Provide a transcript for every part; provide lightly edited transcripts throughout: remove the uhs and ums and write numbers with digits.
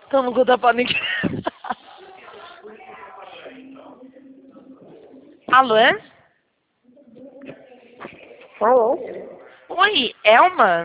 Então não conta pra ninguém. Alô? Alô? Oi, Elma?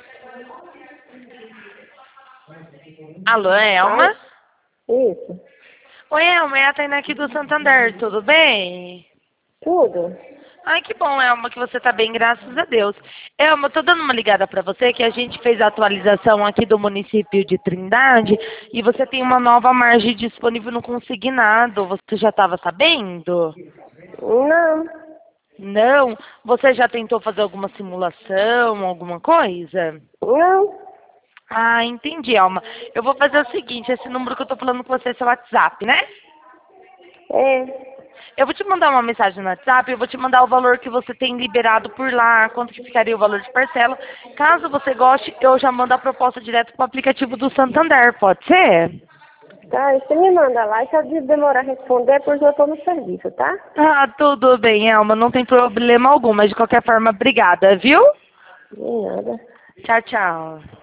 Alô, Elma? Ai, isso. Oi, Elma, é a Tainá aqui do Santander, tudo bem? Tudo? Ai, que bom, Elma, que você tá bem, graças a Deus. Elma, eu tô dando uma ligada pra você, que a gente fez a atualização aqui do município de Trindade e você tem uma nova margem disponível no consignado. Você já estava sabendo? Não. Não? Você já tentou fazer alguma simulação, alguma coisa? Não. Ah, entendi, Elma. Eu vou fazer o seguinte, esse número que eu tô falando com você é seu WhatsApp, né? É. Eu vou te mandar uma mensagem no WhatsApp, eu vou te mandar o valor que você tem liberado por lá, quanto que ficaria o valor de parcela. Caso você goste, eu já mando a proposta direto para o aplicativo do Santander, pode ser? Tá, você me manda lá e se eu demorar a responder é porque eu tô no serviço, tá? Ah, tudo bem, Elma, não tem problema algum, mas de qualquer forma, obrigada, viu? De nada. Tchau, tchau.